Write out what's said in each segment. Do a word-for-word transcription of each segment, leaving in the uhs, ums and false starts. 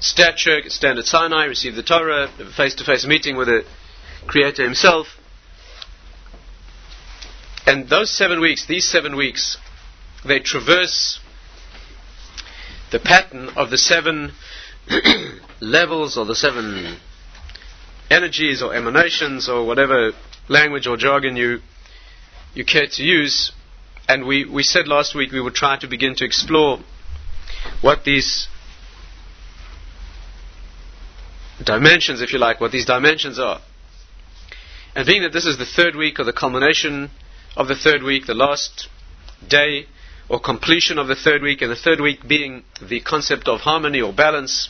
stature, stand at Sinai, receive the Torah, have a face-to-face meeting with the Creator Himself. And those seven weeks, these seven weeks, they traverse the pattern of the seven levels or the seven energies or emanations or whatever language or jargon you you care to use. And we, we said last week we would try to begin to explore what these dimensions, if you like, what these dimensions are. And being that this is the third week or the culmination of the third week, the last day or completion of the third week, and the third week being the concept of harmony or balance,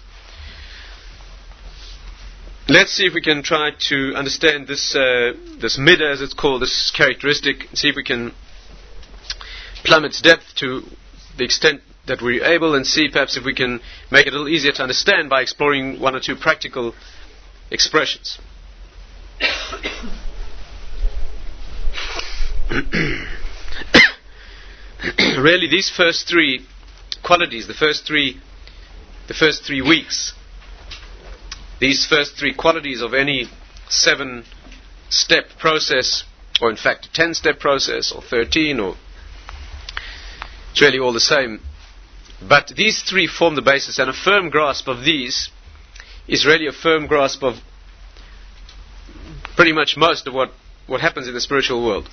let's see if we can try to understand this uh, this middah, as it's called, this characteristic, see if we can plumb its depth to the extent that we're able, and see perhaps if we can make it a little easier to understand by exploring one or two practical expressions. Really, these first three qualities, the first three, the first three weeks, these first three qualities of any seven-step process, or in fact a ten-step process, or thirteen, or it's really all the same. But these three form the basis, and a firm grasp of these is really a firm grasp of pretty much most of what, what happens in the spiritual world.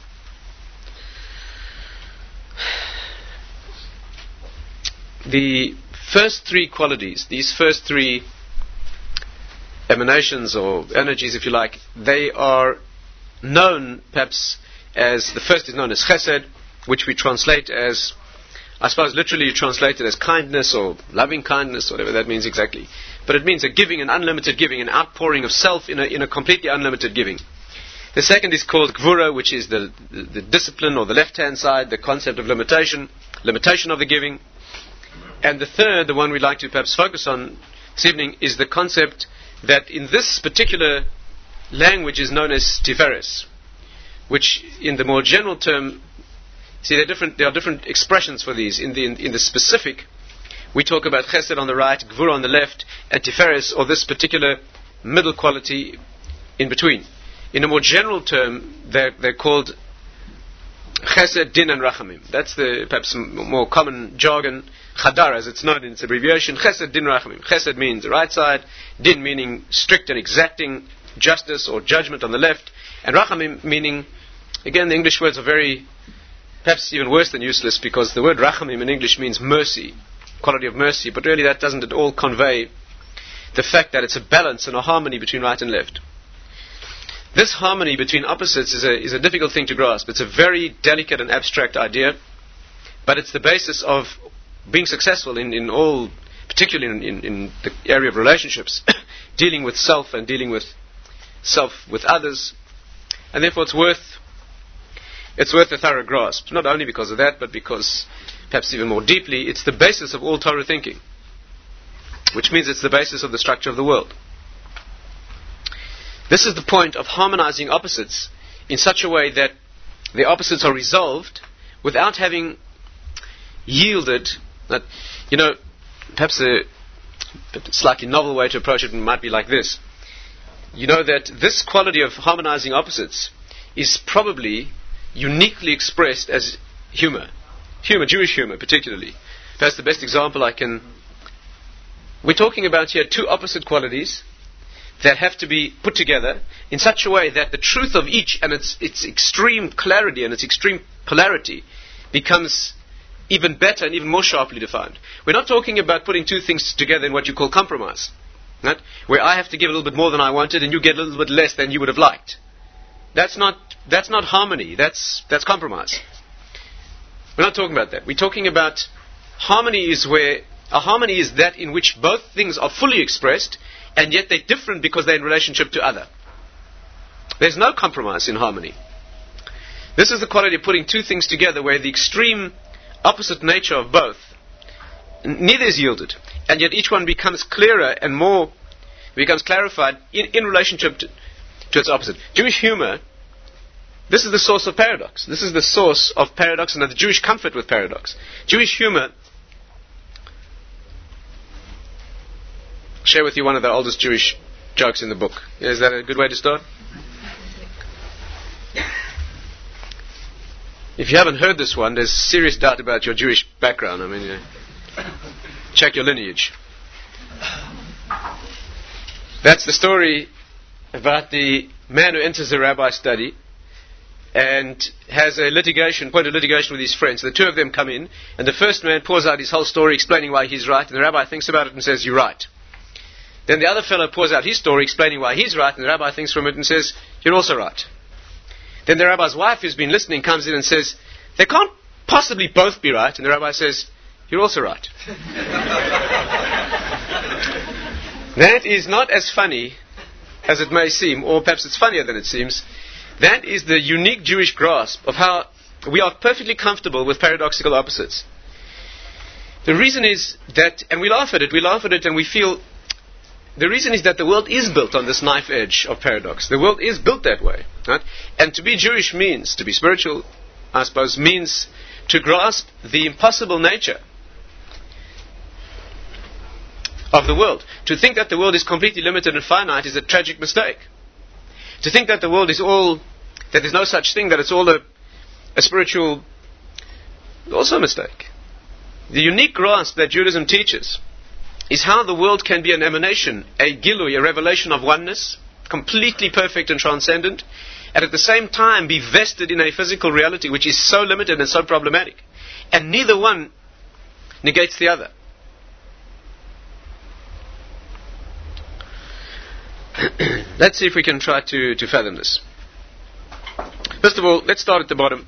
The first three qualities, these first three emanations or energies, if you like, they are known perhaps as, the first is known as chesed, which we translate as, I suppose literally you translate it as kindness or loving kindness, whatever that means exactly. But it means a giving, an unlimited giving, an outpouring of self in a, in a completely unlimited giving. The second is called gvura, which is the, the, the discipline or the left-hand side, the concept of limitation, limitation of the giving. And the third, the one we'd like to perhaps focus on this evening, is the concept that in this particular language is known as tiferes, which in the more general term, see there are different, there are different expressions for these. In the, in, in the specific, we talk about chesed on the right, gvura on the left, and tiferes, or this particular middle quality in between. In a more general term, they're, they're called chesed, din, and rachamim. That's the perhaps m- more common jargon. Chadar, as it's known in its abbreviation, chesed, din, rachamim. Chesed means the right side, din meaning strict and exacting justice or judgment on the left, and rachamim meaning, again, the English words are very, perhaps even worse than useless, because the word rachamim in English means mercy, quality of mercy, but really that doesn't at all convey the fact that it's a balance and a harmony between right and left. This harmony between opposites is a, is a difficult thing to grasp. It's a very delicate and abstract idea, but it's the basis of being successful in, in all, particularly in, in, in the area of relationships, dealing with self and dealing with self with others, and therefore it's worth it's worth a thorough grasp, not only because of that, but because, perhaps even more deeply, it's the basis of all Torah thinking, which means it's the basis of the structure of the world. This is the point of harmonizing opposites in such a way that the opposites are resolved without having yielded. That, you know, perhaps a, a slightly novel way to approach it might be like this. You know that this quality of harmonizing opposites is probably uniquely expressed as humor. Humor, Jewish humor particularly. That's the best example I can... We're talking about here two opposite qualities that have to be put together in such a way that the truth of each and its its extreme clarity and its extreme polarity becomes even better and even more sharply defined. We're not talking about putting two things together in what you call compromise, right? Where I have to give a little bit more than I wanted and you get a little bit less than you would have liked. That's not that's not harmony. That's that's compromise. We're not talking about that. We're talking about harmony is where a harmony is that in which both things are fully expressed, and yet they're different because they're in relationship to other. There's no compromise in harmony. This is the quality of putting two things together where the extreme opposite nature of both, neither is yielded, and yet each one becomes clearer and more, becomes clarified in, in relationship to, to its opposite. Jewish humor, this is the source of paradox. This is the source of paradox and of the Jewish comfort with paradox. Jewish humor share with you one of the oldest Jewish jokes in the book. Is that a good way to start? If you haven't heard this one, there's serious doubt about your Jewish background. I mean, uh, check your lineage. That's the story about the man who enters the rabbi's study and has a litigation, point of litigation with his friends. The two of them come in, and the first man pours out his whole story explaining why he's right, and the rabbi thinks about it and says, "You're right." Then the other fellow pours out his story explaining why he's right, and the rabbi thinks from it and says, "You're also right." Then the rabbi's wife, who's been listening, comes in and says, "They can't possibly both be right," and the rabbi says, "You're also right." That is not as funny as it may seem, or perhaps it's funnier than it seems. That is the unique Jewish grasp of how we are perfectly comfortable with paradoxical opposites. The reason is that, and we laugh at it, we laugh at it and we feel, the reason is that the world is built on this knife edge of paradox. The world is built that way. Right? And to be Jewish means, to be spiritual, I suppose, means to grasp the impossible nature of the world. To think that the world is completely limited and finite is a tragic mistake. To think that the world is all, that there's no such thing, that it's all a, a spiritual, also a mistake. The unique grasp that Judaism teaches is how the world can be an emanation, a gilui, a revelation of oneness, completely perfect and transcendent, and at the same time be vested in a physical reality which is so limited and so problematic. And neither one negates the other. Let's see if we can try to, to fathom this. First of all, let's start at the bottom.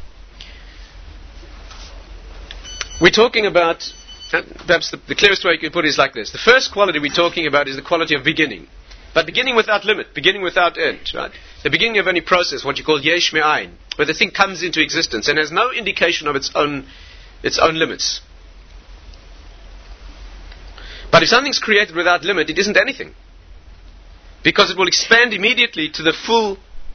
We're talking about, perhaps the, the clearest way you can put it is like this. The first quality we're talking about is the quality of beginning. But beginning without limit, beginning without end. Right? The beginning of any process, what you call yesh me'ayin, where the thing comes into existence and has no indication of its own, its own limits. But if something's created without limit, it isn't anything. Because it will expand immediately to the full,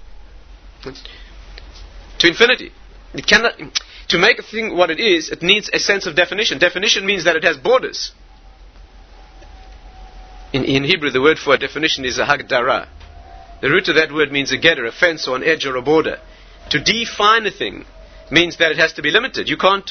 to infinity. It cannot, to make a thing what it is, it needs a sense of definition. Definition means that it has borders. In, in Hebrew, the word for a definition is a hagdara. The root of that word means a gedder, a fence or an edge or a border. To define a thing means that it has to be limited. You can't.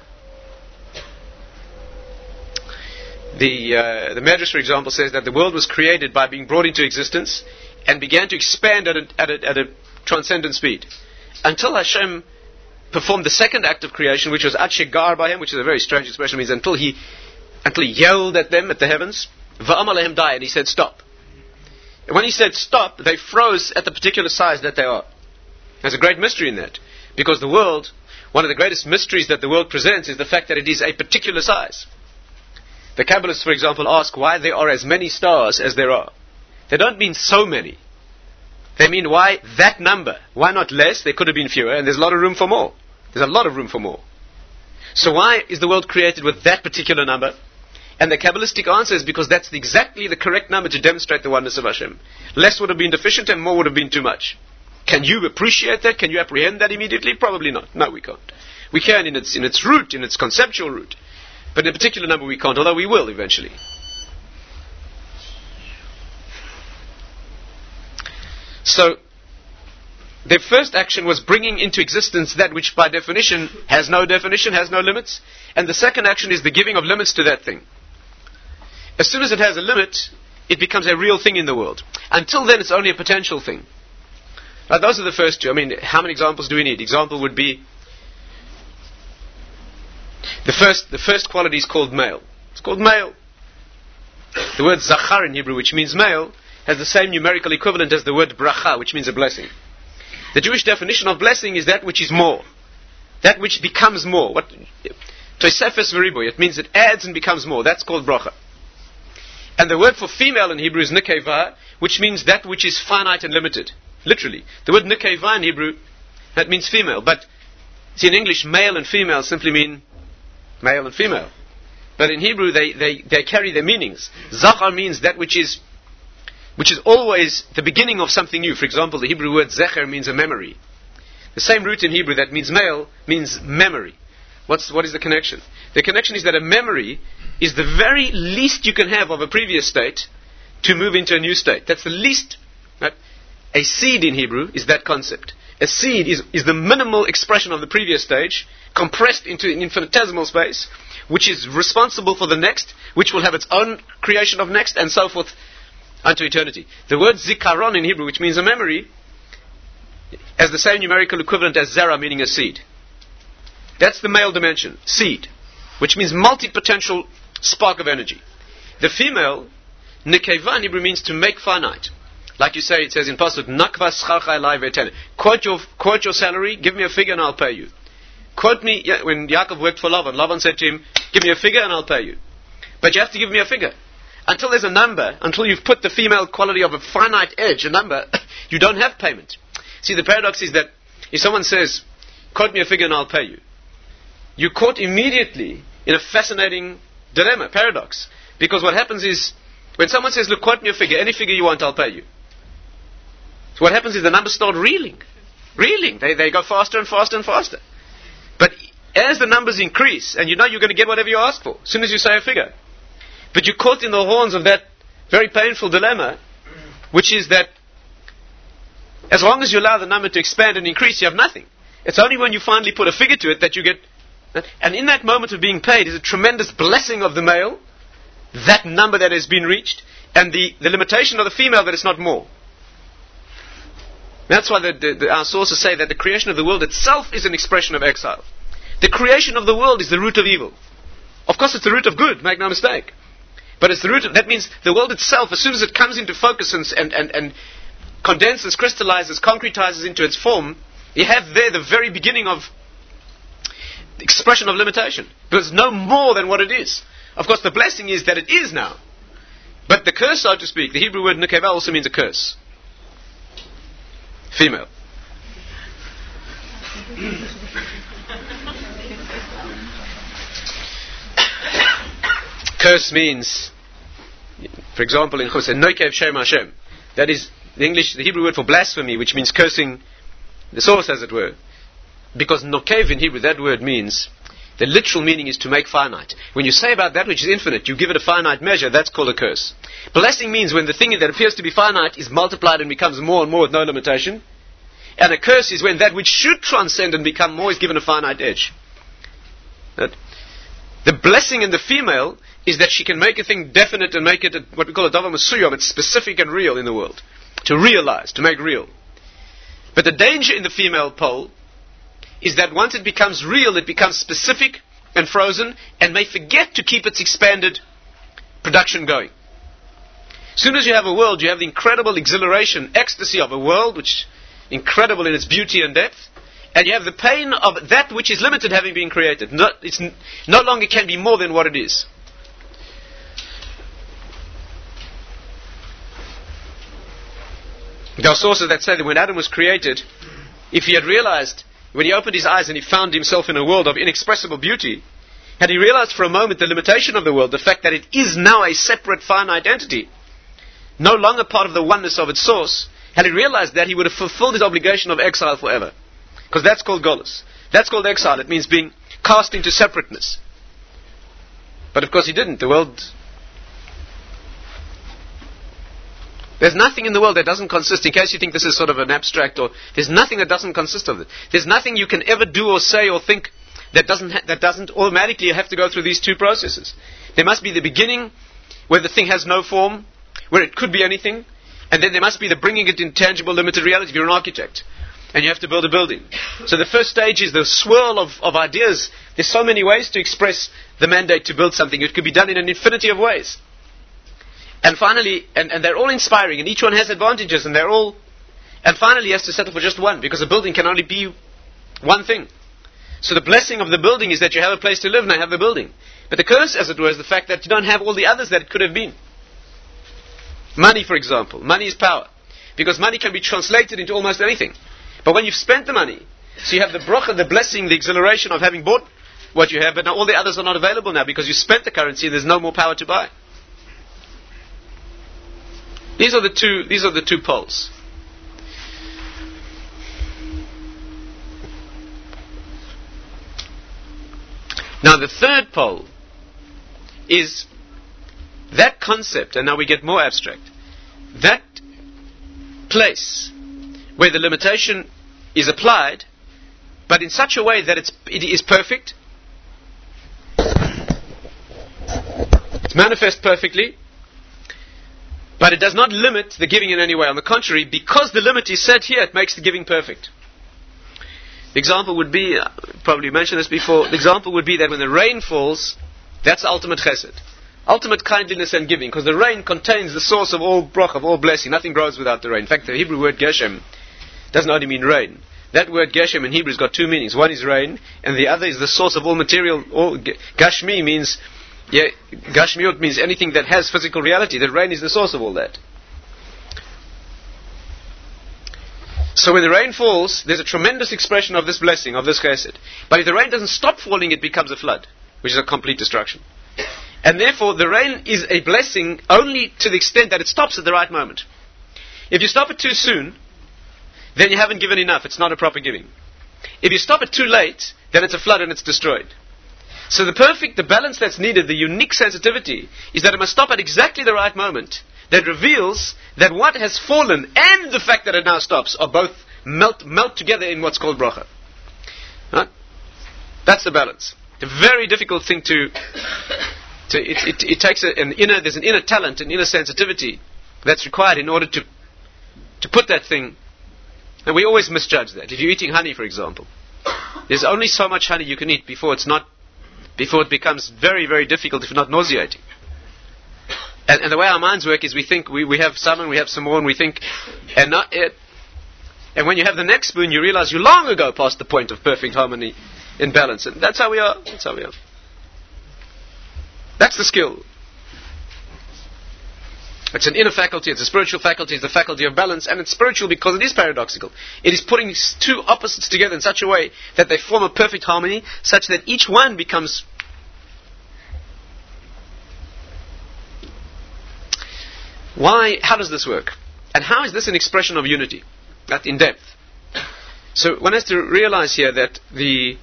The uh, the Medrash, for example, says that the world was created by being brought into existence and began to expand at a, at a, at a transcendent speed. Until Hashem performed the second act of creation, which was Atshegar by him, which is a very strange expression, means until he until he yelled at them, at the heavens, Va'amar lehem dai, and he said stop. And when he said stop, they froze at the particular size that they are. There's a great mystery in that. Because the world, one of the greatest mysteries that the world presents is the fact that it is a particular size. The Kabbalists, for example, ask why there are as many stars as there are. They don't mean so many. They mean why that number? Why not less? There could have been fewer, and there's a lot of room for more. There's a lot of room for more. So why is the world created with that particular number? And the Kabbalistic answer is because that's the, exactly the correct number to demonstrate the oneness of Hashem. Less would have been deficient and more would have been too much. Can you appreciate that? Can you apprehend that immediately? Probably not. No, we can't. We can in its in its root, in its conceptual root. But in a particular number we can't, although we will eventually. So, their first action was bringing into existence that which by definition has no definition, has no limits. And the second action is the giving of limits to that thing. As soon as it has a limit, it becomes a real thing in the world. Until then, it's only a potential thing. Now, those are the first two. I mean, how many examples do we need? Example would be The first, the first quality is called male. It's called male. The word zachar in Hebrew, which means male, has the same numerical equivalent as the word bracha, which means a blessing. The Jewish definition of blessing is that which is more. That which becomes more. What? Tosefes v'riboy. It means it adds and becomes more. That's called bracha. And the word for female in Hebrew is nekeva, which means that which is finite and limited. Literally. The word nekeva in Hebrew, that means female. But, see, in English, male and female simply mean male and female. But in Hebrew, they, they, they carry their meanings. Zachar means that which is which is always the beginning of something new. For example, the Hebrew word zecher means a memory. The same root in Hebrew that means male means memory. What's, what is the connection? The connection is that a memory is the very least you can have of a previous state to move into a new state. That's the least. Right? A seed in Hebrew is that concept. A seed is, is the minimal expression of the previous stage, compressed into an infinitesimal space, which is responsible for the next, which will have its own creation of next, and so forth unto eternity. The word zikaron in Hebrew, which means a memory, has the same numerical equivalent as zera, meaning a seed. That's the male dimension, seed, which means multi-potential spark of energy. The female, nekeva in Hebrew, means to make finite. Like you say, it says in Pasuk, Nakva scharcha elai ve'etene. Quote your, quote your salary, give me a figure and I'll pay you. Quote me, yeah, when Yaakov worked for Lavan, Lavan said to him, give me a figure and I'll pay you. But you have to give me a figure. Until there's a number, until you've put the female quality of a finite edge, a number, you don't have payment. See, the paradox is that if someone says, quote me a figure and I'll pay you, you're caught immediately in a fascinating dilemma, paradox. Because what happens is, when someone says, look, quote me a figure, any figure you want, I'll pay you. So what happens is the numbers start reeling. Reeling. They, they go faster and faster and faster. But as the numbers increase, and you know you're going to get whatever you ask for, as soon as you say a figure. But you're caught in the horns of that very painful dilemma, which is that as long as you allow the number to expand and increase, you have nothing. It's only when you finally put a figure to it that you get... And in that moment of being paid is a tremendous blessing of the male, that number that has been reached, and the, the limitation of the female that it's not more. That's why the, the, the, our sources say that the creation of the world itself is an expression of exile. The creation of the world is the root of evil. Of course, it's the root of good, make no mistake. But it's the root of, that means the world itself, as soon as it comes into focus and, and, and, and condenses, crystallizes, concretizes into its form, you have there the very beginning of the expression of limitation. Because it's no more than what it is. Of course, the blessing is that it is now. But the curse, so to speak, the Hebrew word nekeva also means a curse. Female. Curse means, for example, in Choseh, Noikev Shem Hashem. That is the English, the Hebrew word for blasphemy, which means cursing the source, as it were. Because Nokev in Hebrew, that word means, the literal meaning is to make finite. When you say about that which is infinite, you give it a finite measure, that's called a curse. Blessing means when the thing that appears to be finite is multiplied and becomes more and more with no limitation. And a curse is when that which should transcend and become more is given a finite edge. Right? The blessing in the female is that she can make a thing definite and make it a, what we call a davar mesuyam. It's specific and real in the world. To realize, to make real. But the danger in the female pole is that once it becomes real, it becomes specific and frozen and may forget to keep its expanded production going. As soon as you have a world, you have the incredible exhilaration, ecstasy of a world, which incredible in its beauty and depth, and you have the pain of that which is limited having been created. No, it's n- no longer can be more than what it is. There are sources that say that when Adam was created, if he had realized, when he opened his eyes and he found himself in a world of inexpressible beauty, had he realized for a moment the limitation of the world, the fact that it is now a separate finite entity, no longer part of the oneness of its source, had he realized that, he would have fulfilled his obligation of exile forever. Because that's called golus. That's called exile. It means being cast into separateness. But of course he didn't. The world... There's nothing in the world that doesn't consist, in case you think this is sort of an abstract, or there's nothing that doesn't consist of it. There's nothing you can ever do or say or think that doesn't ha- that doesn't automatically have to go through these two processes. There must be the beginning, where the thing has no form, where it could be anything, and then there must be the bringing it in tangible, limited reality. If you're an architect, and you have to build a building. So the first stage is the swirl of, of ideas. There's so many ways to express the mandate to build something. It could be done in an infinity of ways. And finally, and, and they're all inspiring, and each one has advantages, and they're all... And finally, he has to settle for just one, because a building can only be one thing. So the blessing of the building is that you have a place to live, and I have the building. But the curse, as it were, is the fact that you don't have all the others that it could have been. Money, for example. Money is power. Because money can be translated into almost anything. But when you've spent the money, so you have the bracha, the blessing, the exhilaration of having bought what you have, but now all the others are not available now, because you spent the currency and there's no more power to buy. These are the two, these are the two poles. Now the third pole is that concept, and now we get more abstract, that place where the limitation is applied, but in such a way that it's, it is perfect, it's manifest perfectly, but it does not limit the giving in any way. On the contrary, because the limit is set here, it makes the giving perfect. The example would be, uh, probably mentioned this before, the example would be that when the rain falls, that's ultimate chesed. Ultimate kindliness and giving, because the rain contains the source of all bracha, of all blessing. Nothing grows without the rain. In fact, the Hebrew word geshem doesn't only mean rain. That word geshem in Hebrew has got two meanings. One is rain, and the other is the source of all material. All, gashmi means, yeah, gashmiut means anything that has physical reality. The rain is the source of all that. So when the rain falls, there's a tremendous expression of this blessing, of this chesed. But if the rain doesn't stop falling, it becomes a flood, which is a complete destruction. And therefore, the rain is a blessing only to the extent that it stops at the right moment. If you stop it too soon, then you haven't given enough. It's not a proper giving. If you stop it too late, then it's a flood and it's destroyed. So the perfect, the balance that's needed, the unique sensitivity, is that it must stop at exactly the right moment that reveals that what has fallen and the fact that it now stops are both melt melt together in what's called bracha. Right? That's the balance. It's a very difficult thing to... to it, it, it takes a, an inner... There's an inner talent, an inner sensitivity that's required in order to to put that thing... And we always misjudge that. If you're eating honey, for example, there's only so much honey you can eat before it's not... before it becomes very, very difficult, if not nauseating. And, and the way our minds work is we think we, we have some and we have some more and we think, and not it. And when you have the next spoon, you realize you long ago passed the point of perfect harmony in balance. And that's how we are. That's how we are. That's the skill. It's an inner faculty, it's a spiritual faculty, it's the faculty of balance, and it's spiritual because it is paradoxical. It is putting two opposites together in such a way that they form a perfect harmony, such that each one becomes... Why? How does this work? And how is this an expression of unity? That in depth. So one has to realize here that the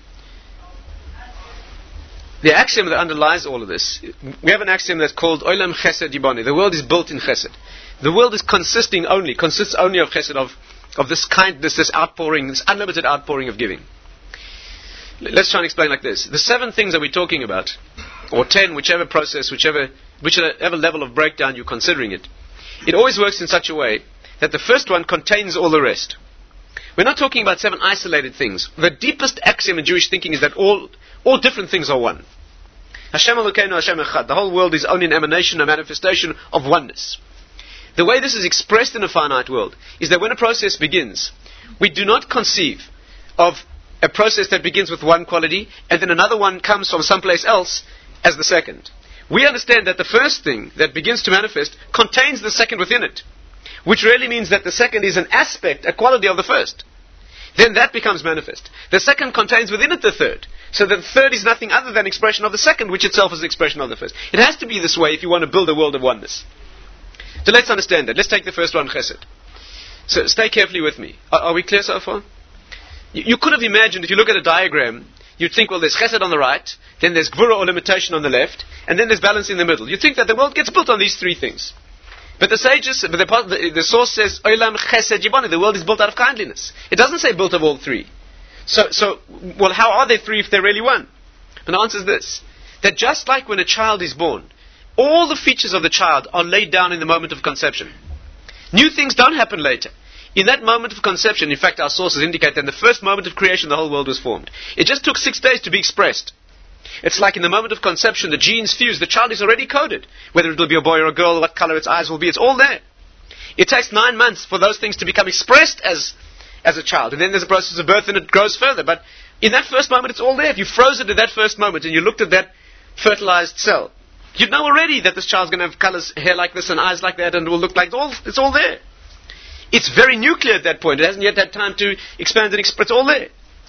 the axiom that underlies all of this, we have an axiom that's called Olam Chesed Yibani. The world is built in Chesed. The world is consisting only, consists only of Chesed, of, of this kindness, this outpouring, this unlimited outpouring of giving. Let's try and explain like this. The seven things that we're talking about, or ten, whichever process, whichever, whichever level of breakdown you're considering it, it always works in such a way that the first one contains all the rest. We're not talking about seven isolated things. The deepest axiom in Jewish thinking is that all all different things are one. Hashem Elokeinu Hashem Echad. The whole world is only an emanation, a manifestation of oneness. The way this is expressed in a finite world is that when a process begins, we do not conceive of a process that begins with one quality and then another one comes from someplace else as the second. We understand that the first thing that begins to manifest contains the second within it, which really means that the second is an aspect, a quality of the first. Then that becomes manifest. The second contains within it the third. So the third is nothing other than expression of the second, which itself is expression of the first. It has to be this way if you want to build a world of oneness. So let's understand that. Let's take the first one, Chesed. So stay carefully with me. Are, are we clear so far? You, you could have imagined, if you look at a diagram, you'd think, well, there's Chesed on the right, then there's Gvura or limitation on the left, and then there's balance in the middle. You'd think that the world gets built on these three things. But the sages, but the, the, the source says, Olam Chesed Yibani, the world is built out of kindliness. It doesn't say built of all three. So, so, well, how are there three if they're really one? And the answer is this, that just like when a child is born, all the features of the child are laid down in the moment of conception. New things don't happen later. In that moment of conception, in fact, our sources indicate that in the first moment of creation, the whole world was formed. It just took six days to be expressed. It's like in the moment of conception, the genes fuse, the child is already coded. Whether it will be a boy or a girl, what color its eyes will be, it's all there. It takes nine months for those things to become expressed as, as a child. And then there's a process of birth and it grows further. But in that first moment, it's all there. If you froze it at that first moment and you looked at that fertilized cell, you'd know already that this child's going to have colors, hair like this and eyes like that and it will look like all, it's all there. It's very nuclear at that point. It hasn't yet had time to expand and express. It's all there.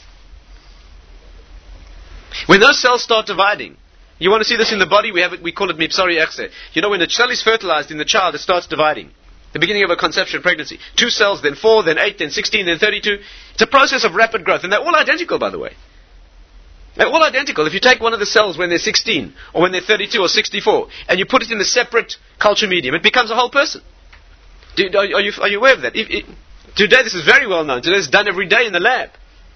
When those cells start dividing, you want to see this in the body, we have it, we call it mipsari echse. You know, when the cell is fertilized in the child, it starts dividing. The beginning of a conception pregnancy. Two cells, then four, then eight, then sixteen, then thirty-two. It's a process of rapid growth, and they're all identical, by the way. They're all identical. If you take one of the cells when they're sixteen, or when they're thirty-two or sixty-four, and you put it in a separate culture medium, it becomes a whole person. Do, are, are, you, are you aware of that? If, it, today this is very well known. Today it's done every day in the lab.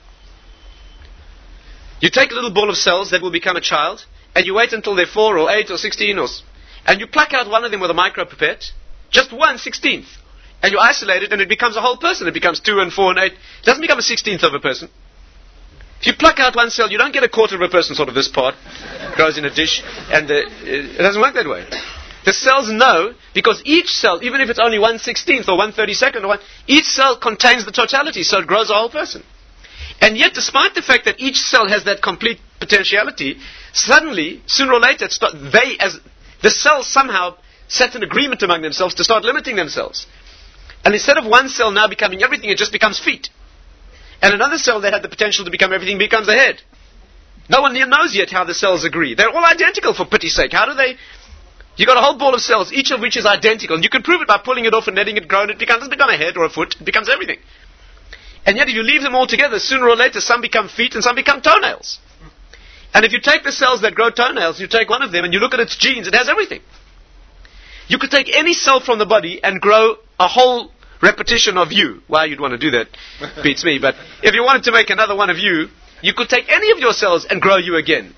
You take a little ball of cells that will become a child, and you wait until they're four or eight or sixteen, or, and you pluck out one of them with a micropipette, just one sixteenth, and you isolate it, and it becomes a whole person. It becomes two and four and eight. It doesn't become a sixteenth of a person. If you pluck out one cell, you don't get a quarter of a person, sort of this part, grows in a dish, and uh, it doesn't work that way. The cells know, because each cell, even if it's only one sixteenth or one thirty-second, or one, each cell contains the totality, so it grows a whole person. And yet, despite the fact that each cell has that complete potentiality, suddenly, sooner or later, start, they, as the cells somehow set an agreement among themselves to start limiting themselves. And instead of one cell now becoming everything, it just becomes feet. And another cell that had the potential to become everything becomes a head. No one knows yet how the cells agree. They're all identical, for pity's sake. How do they... You've got a whole ball of cells, each of which is identical. And you can prove it by pulling it off and letting it grow, and it becomes, doesn't become a head or a foot. It becomes everything. And yet if you leave them all together, sooner or later, some become feet and some become toenails. And if you take the cells that grow toenails, you take one of them and you look at its genes, it has everything. You could take any cell from the body and grow a whole repetition of you. Why you'd want to do that beats me. But if you wanted to make another one of you, you could take any of your cells and grow you again.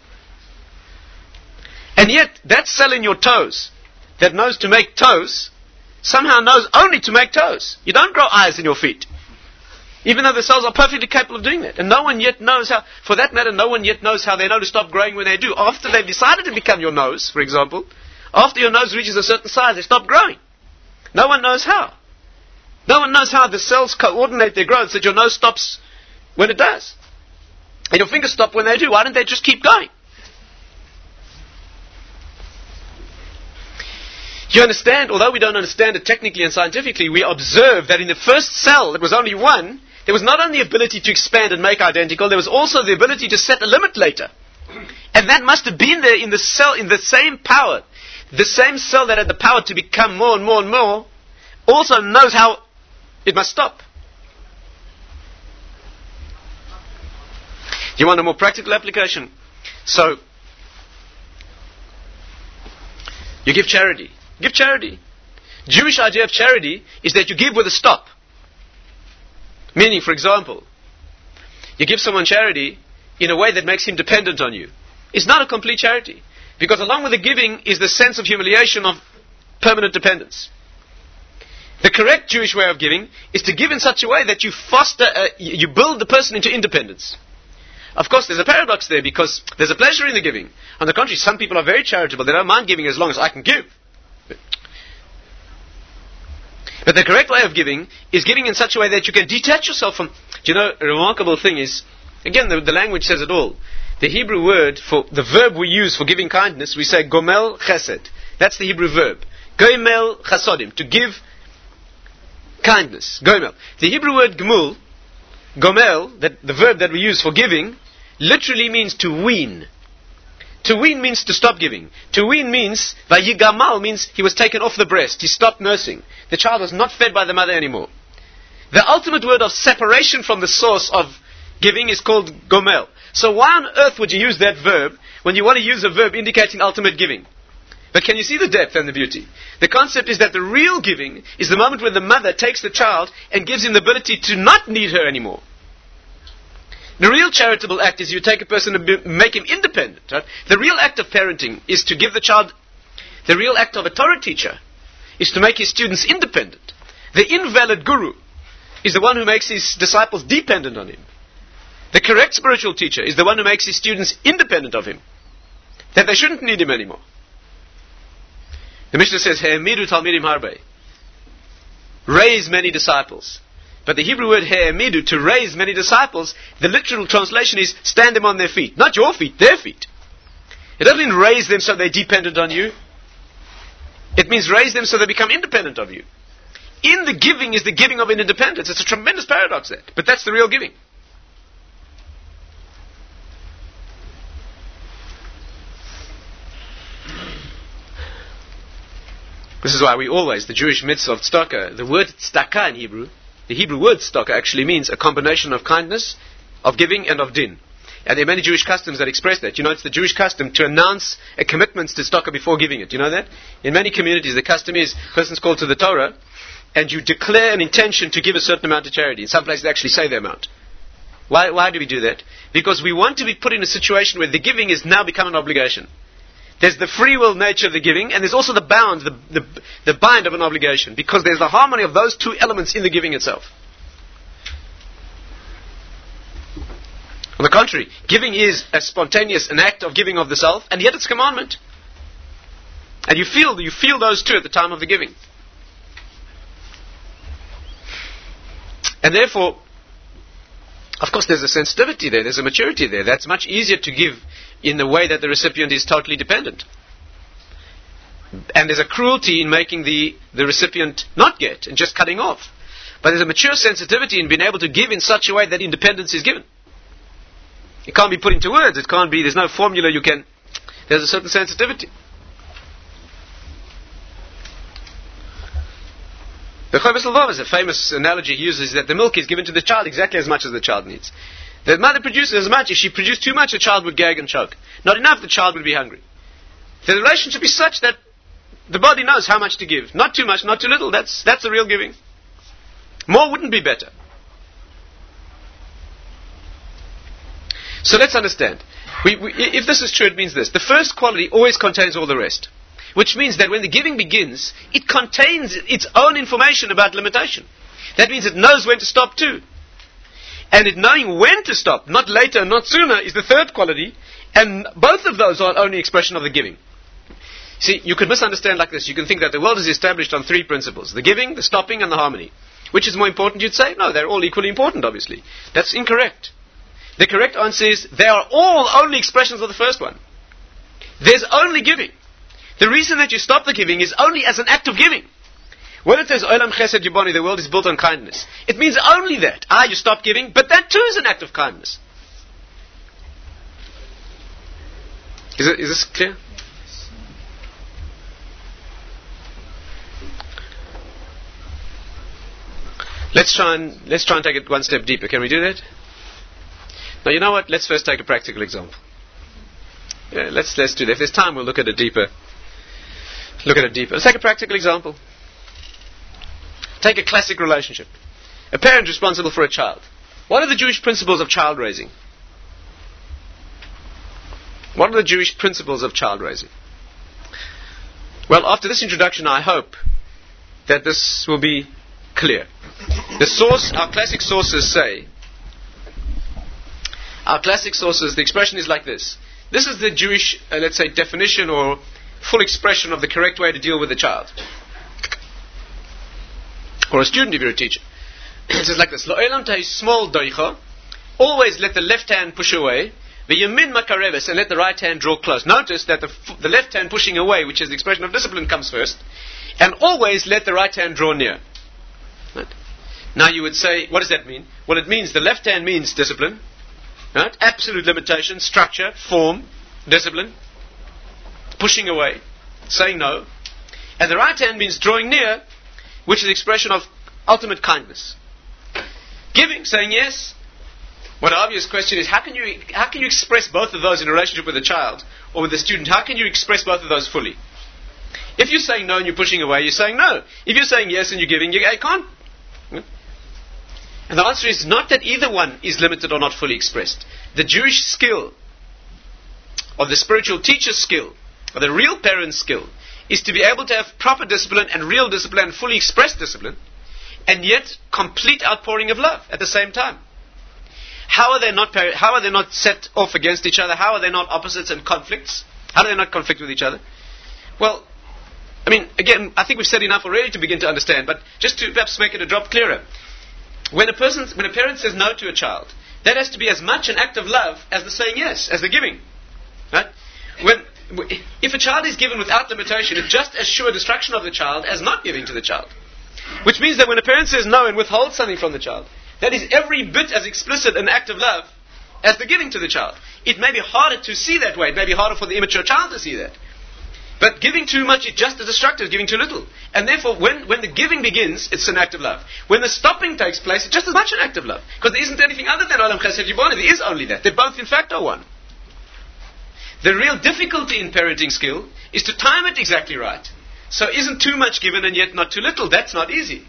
And yet, that cell in your toes that knows to make toes somehow knows only to make toes. You don't grow eyes in your feet. Even though the cells are perfectly capable of doing that. And no one yet knows how, for that matter, no one yet knows how they know to stop growing when they do. After they've decided to become your nose, for example, after your nose reaches a certain size, they stop growing. No one knows how. No one knows how the cells coordinate their growth so that your nose stops when it does. And your fingers stop when they do. Why don't they just keep going? You understand, although we don't understand it technically and scientifically, we observe that in the first cell, there was only one, there was not only the ability to expand and make identical, there was also the ability to set a limit later. And that must have been there in the cell, in the same power. The same cell that had the power to become more and more and more, also knows how it must stop. You want a more practical application? So, you give charity. Give charity. Jewish idea of charity is that you give with a stop. Meaning, for example, you give someone charity in a way that makes him dependent on you. It's not a complete charity. Because along with the giving is the sense of humiliation of permanent dependence. The correct Jewish way of giving is to give in such a way that you foster, uh, you build the person into independence. Of course, there's a paradox there because there's a pleasure in the giving. On the contrary, some people are very charitable. They don't mind giving as long as I can give. But the correct way of giving is giving in such a way that you can detach yourself from... Do you know, a remarkable thing is, again, the, the language says it all. The Hebrew word for, the verb we use for giving kindness, we say gomel chesed. That's the Hebrew verb. Gomel chasodim, to give kindness. Gomel. The Hebrew word gmul, gomel, that the verb that we use for giving, literally means to wean. To wean means to stop giving. To wean means, vayigamal means he was taken off the breast. He stopped nursing. The child was not fed by the mother anymore. The ultimate word of separation from the source of giving is called gomel. So why on earth would you use that verb when you want to use a verb indicating ultimate giving? But can you see the depth and the beauty? The concept is that the real giving is the moment when the mother takes the child and gives him the ability to not need her anymore. The real charitable act is you take a person and be, make him independent. Right? The real act of parenting is to give the child... The real act of a Torah teacher is to make his students independent. The invalid guru is the one who makes his disciples dependent on him. The correct spiritual teacher is the one who makes his students independent of him. That they shouldn't need him anymore. The Mishnah says, He'emidu talmidim harbe. Raise many disciples. But the Hebrew word he'emidu, to raise many disciples, the literal translation is stand them on their feet. Not your feet, their feet. It doesn't mean raise them so they're dependent on you. It means raise them so they become independent of you. In the giving is the giving of an independence. It's a tremendous paradox there. But that's the real giving. This is why we always, the Jewish mitzvah of tzedakah, the word tzedakah in Hebrew, the Hebrew word tzedakah actually means a combination of kindness, of giving, and of din. And there are many Jewish customs that express that. You know, it's the Jewish custom to announce a commitment to tzedakah before giving it. You know that? In many communities, the custom is, a person's called to the Torah, and you declare an intention to give a certain amount to charity. In some places, they actually say the amount. Why, why do we do that? Because we want to be put in a situation where the giving is now become an obligation. There's the free will nature of the giving, and there's also the bound, the, the, the bind of an obligation, because there's the harmony of those two elements in the giving itself. On the contrary, giving is a spontaneous, an act of giving of the self, and yet it's commandment. And you feel, you feel those two at the time of the giving. And therefore, of course, there's a sensitivity there, there's a maturity there. That's much easier to give in the way that the recipient is totally dependent. And there's a cruelty in making the, the recipient not get and just cutting off. But there's a mature sensitivity in being able to give in such a way that independence is given. It can't be put into words, it can't be, there's no formula you can, there's a certain sensitivity. The Chovis Lvav is a famous analogy he uses, that the milk is given to the child exactly as much as the child needs. The mother produces as much. If she produced too much, the child would gag and choke. Not enough, the child would be hungry. The relationship is such that the body knows how much to give. Not too much, not too little. That's that's the real giving. More wouldn't be better. So let's understand. We, we, if this is true, it means this. The first quality always contains all the rest. Which means that when the giving begins, it contains its own information about limitation. That means it knows when to stop too. And it knowing when to stop, not later, not sooner, is the third quality. And both of those are only expression of the giving. See, you could misunderstand like this. You can think that the world is established on three principles. The giving, the stopping, and the harmony. Which is more important, you'd say? No, they're all equally important, obviously. That's incorrect. The correct answer is, they are all only expressions of the first one. There's only giving. The reason that you stop the giving is only as an act of giving. When it says, Olam Chesed Yiboni, the world is built on kindness, it means only that. Ah, you stop giving, but that too is an act of kindness. Is, it, is this clear? Let's try and let's try and take it one step deeper. Can we do that? Now, you know what? Let's first take a practical example. Yeah, let's let's do that. If there's time, we'll look at it deeper. Look at it deeper. Let's take a practical example. Take a classic relationship. A parent responsible for a child. What are the Jewish principles of child raising? What are the Jewish principles of child raising? Well, after this introduction, I hope that this will be clear. The source, our classic sources say, our classic sources, the expression is like this. This is the Jewish, uh, let's say, definition or full expression of the correct way to deal with a child. Or a student if you're a teacher. It says like this. Lo'elam tahi small doicha. Always let the left hand push away. V'yamin makareves, and let the right hand draw close. Notice that the, f- the left hand pushing away, which is the expression of discipline, comes first. And always let the right hand draw near. Right? Now you would say, what does that mean? Well, it means the left hand means discipline. Right? Absolute limitation, structure, form, discipline. Pushing away, saying no. And the right hand means drawing near, which is the expression of ultimate kindness. Giving, saying yes. One obvious question is, how can you how can you express both of those in a relationship with a child or with a student? How can you express both of those fully? If you're saying no and you're pushing away, you're saying no. If you're saying yes and you're giving, you can't. And the answer is not that either one is limited or not fully expressed. The Jewish skill, or the spiritual teacher's skill, or the real parent's skill, is to be able to have proper discipline and real discipline and fully expressed discipline, and yet complete outpouring of love at the same time. How are they not par- how are they not set off against each other? How are they not opposites and conflicts? How do they not conflict with each other? Well, I mean, again, I think we've said enough already to begin to understand, but just to perhaps make it a drop clearer. When a person, when a parent says no to a child, that has to be as much an act of love as the saying yes, as the giving. Right? When, if a child is given without limitation, it's just as sure destruction of the child as not giving to the child. Which means that when a parent says no and withholds something from the child, that is every bit as explicit an act of love as the giving to the child. It may be harder to see that way. It may be harder for the immature child to see that. But giving too much is just as destructive as giving too little. And therefore, when, when the giving begins, it's an act of love. When the stopping takes place, it's just as much an act of love. Because there isn't anything other than Olam Chesed Yibone. There is only that. They both, in fact, are one. The real difficulty in parenting skill is to time it exactly right. So isn't too much given and yet not too little. That's not easy.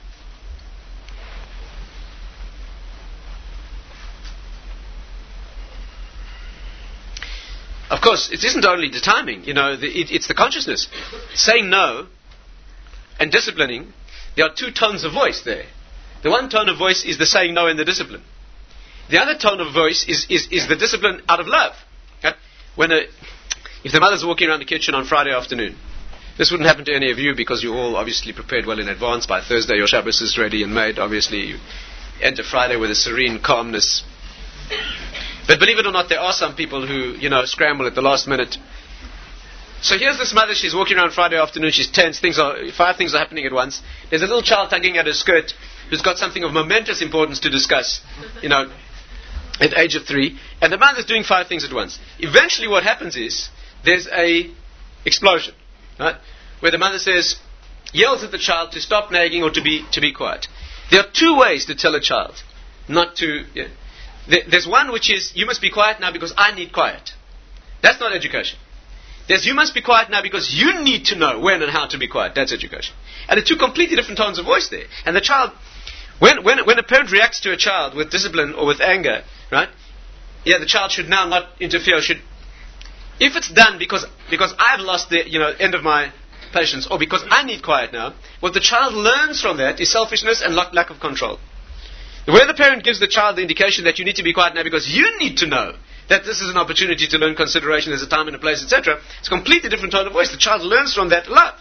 Of course, it isn't only the timing, you know, the, it, it's the consciousness. Saying no and disciplining, there are two tones of voice there. The one tone of voice is the saying no and the discipline. The other tone of voice is, is, is the discipline out of love. Okay? When a, if the mother's walking around the kitchen on Friday afternoon, this wouldn't happen to any of you because you're all obviously prepared well in advance. By Thursday your Shabbos is ready and made. Obviously you enter Friday with a serene calmness. But believe it or not, there are some people who, you know, scramble at the last minute. So here's this mother, she's walking around Friday afternoon, she's tense, things are, five things are happening at once. There's a little child tugging at her skirt who's got something of momentous importance to discuss, you know, at the age of three. And the mother's doing five things at once. Eventually what happens is, there's a explosion, right? Where the mother says, yells at the child to stop nagging or to be, to be quiet. There are two ways to tell a child not to, yeah. There's one which is, you must be quiet now because I need quiet. That's not education. There's, you must be quiet now because you need to know when and how to be quiet. That's education. And the two completely different tones of voice there. And the child, when, when, when a parent reacts to a child with discipline or with anger, right? Yeah, the child should now not interfere. Should, if it's done because, because I've lost the, you know, end of my patience or because I need quiet now, what the child learns from that is selfishness and lack of control. Where the parent gives the child the indication that you need to be quiet now because you need to know that this is an opportunity to learn consideration, there's a time and a place, et cetera. It's a completely different tone of voice. The child learns from that love.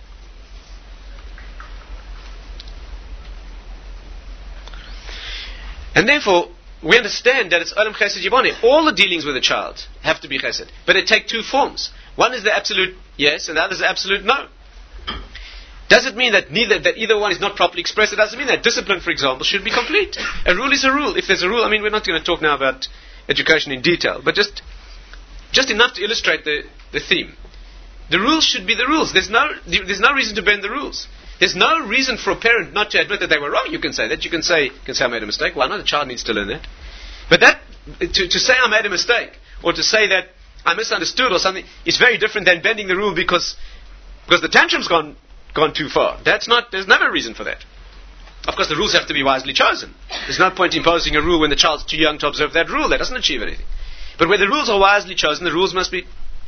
And therefore, we understand that it's Olam Chesed Yibone. All the dealings with a child have to be Chesed. But they take two forms. One is the absolute yes, and the other is the absolute no. Does it mean that neither that either one is not properly expressed? It doesn't mean that discipline, for example, should be complete. A rule is a rule. If there's a rule, I mean, we're not going to talk now about education in detail, but just just enough to illustrate the, the theme. The rules should be the rules. There's no there's no reason to bend the rules. There's no reason for a parent not to admit that they were wrong. You can say that. You can say, you can say I made a mistake. Why not? The child needs to learn that. But that to, to say I made a mistake or to say that I misunderstood or something is very different than bending the rule because because the tantrum's gone. gone too far. That's not, there's never a reason for that. Of course, the rules have to be wisely chosen. There's no point imposing a rule when the child's too young to observe that rule. That doesn't achieve anything. But where the rules are wisely chosen, the rules must be...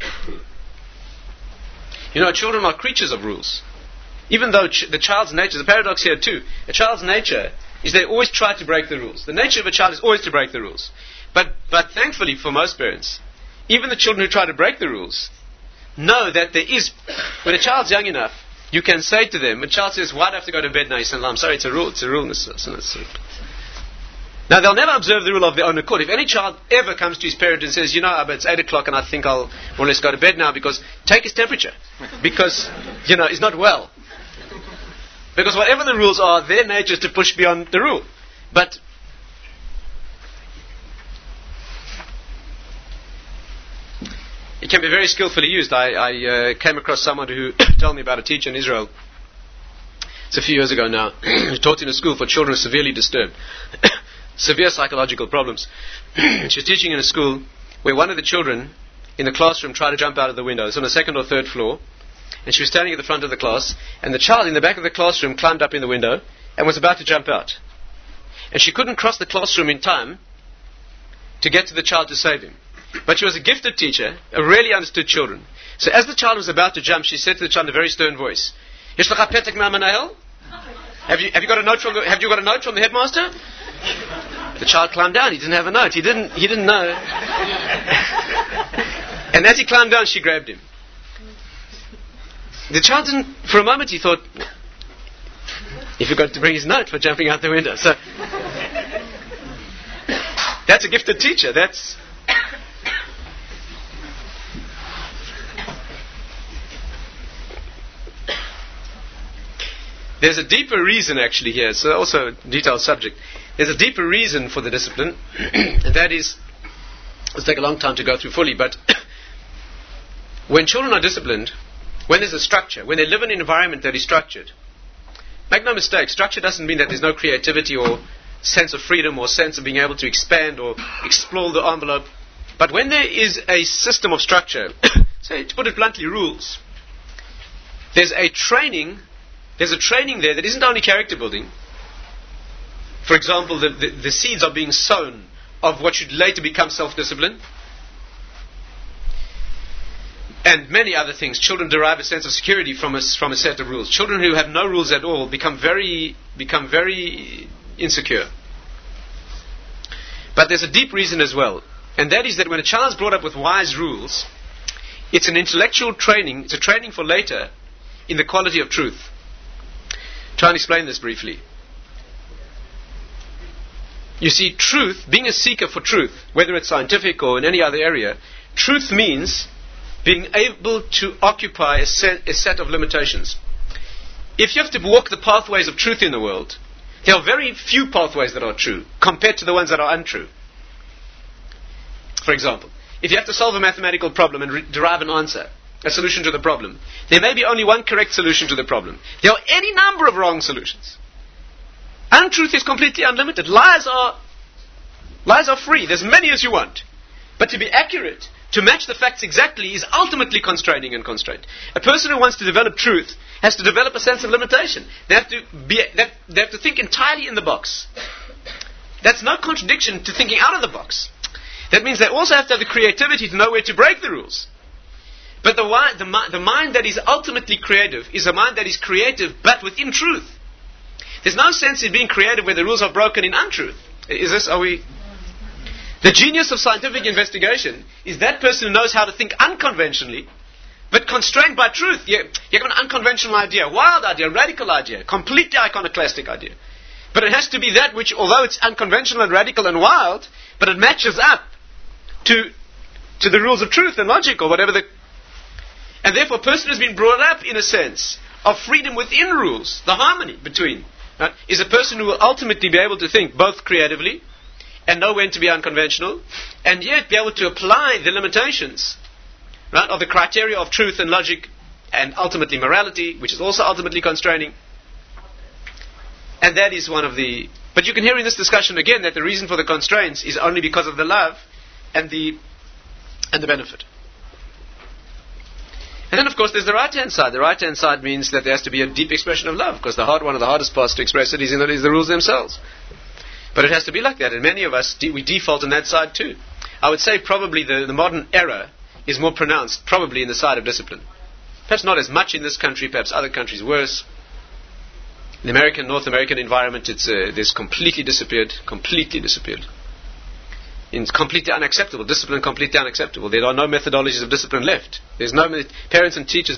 You know, children are creatures of rules. Even though ch- the child's nature, there's a paradox here too. A child's nature is they always try to break the rules. The nature of a child is always to break the rules. But, but thankfully for most parents, even the children who try to break the rules know that there is... When a child's young enough, you can say to them, a child says, why do I have to go to bed now? You say, I'm sorry, it's a rule, it's a rule. It's a, it's a, now, they'll never observe the rule of their own accord. If any child ever comes to his parent and says, you know, Abba, it's eight o'clock and I think I'll more or less go to bed now because, take his temperature. Because, you know, he's not well. Because whatever the rules are, their nature is to push beyond the rule. But, it can be very skillfully used. I, I uh, came across someone who told me about a teacher in Israel. It's a few years ago now. He taught in a school for children severely disturbed. Severe psychological problems. She was teaching in a school where one of the children in the classroom tried to jump out of the window. It's on the second or third floor. And she was standing at the front of the class. And the child in the back of the classroom climbed up in the window and was about to jump out. And she couldn't cross the classroom in time to get to the child to save him. But she was a gifted teacher, a really understood children. So as the child was about to jump, she said to the child in a very stern voice, "Yesh lecha petek me'manahel? Have you have you got a note from the have you got a note from the headmaster?" The child climbed down. He didn't have a note. He didn't he didn't know. And as he climbed down, she grabbed him. The child didn't. For a moment, he thought, he forgot to bring his note for jumping out the window. So that's a gifted teacher. That's There's a deeper reason actually here. It's also a detailed subject. There's a deeper reason for the discipline, and that is, it'll take a long time to go through fully, but when children are disciplined, when there's a structure, when they live in an environment that is structured, make no mistake, structure doesn't mean that there's no creativity or sense of freedom or sense of being able to expand or explore the envelope. But when there is a system of structure, say, to put it bluntly, rules, there's a training, there's a training there that isn't only character building. For example, the, the, the seeds are being sown of what should later become self-discipline. And many other things. Children derive a sense of security from a, from a set of rules. Children who have no rules at all become very, become very insecure. But there's a deep reason as well. And that is that when a child is brought up with wise rules, it's an intellectual training, it's a training for later in the quality of truth. Try and explain this briefly. You see, truth, being a seeker for truth, whether it's scientific or in any other area, truth means being able to occupy a set, a set of limitations. If you have to walk the pathways of truth in the world, there are very few pathways that are true compared to the ones that are untrue. For example, if you have to solve a mathematical problem and re- derive an answer, a solution to the problem, there may be only one correct solution to the problem. There are any number of wrong solutions. Untruth is completely unlimited. Lies are lies are free. There's many as you want. But to be accurate, to match the facts exactly, is ultimately constraining and constrained. A person who wants to develop truth has to develop a sense of limitation. They have to be, they have, they have to think entirely in the box. That's no contradiction to thinking out of the box. That means they also have to have the creativity to know where to break the rules. But the, the, the mind that is ultimately creative is a mind that is creative but within truth. There's no sense in being creative where the rules are broken in untruth. Is this, are we... The genius of scientific investigation is that person who knows how to think unconventionally, but constrained by truth. You, you have an unconventional idea, a wild idea, a radical idea, completely iconoclastic idea. But it has to be that which, although it's unconventional and radical and wild, but it matches up to to the rules of truth and logic or whatever the... And therefore a person has been brought up in a sense of freedom within rules, the harmony between, right, is a person who will ultimately be able to think both creatively and know when to be unconventional, and yet be able to apply the limitations, right, of the criteria of truth and logic, and ultimately morality, which is also ultimately constraining. And that is one of the... But you can hear in this discussion again that the reason for the constraints is only because of the love and the and the benefit. And then, of course, there's the right-hand side. The right-hand side means that there has to be a deep expression of love, because the hard one of the hardest parts to express it is, in the, is the rules themselves. But it has to be like that, and many of us, de- we default on that side too. I would say probably the, the modern error is more pronounced, probably in the side of discipline. Perhaps not as much in this country, perhaps other countries worse. In the American, North American environment, it's uh, this completely disappeared, completely disappeared. It's completely unacceptable. Discipline completely unacceptable. There are no methodologies of discipline left. There's no me- parents and teachers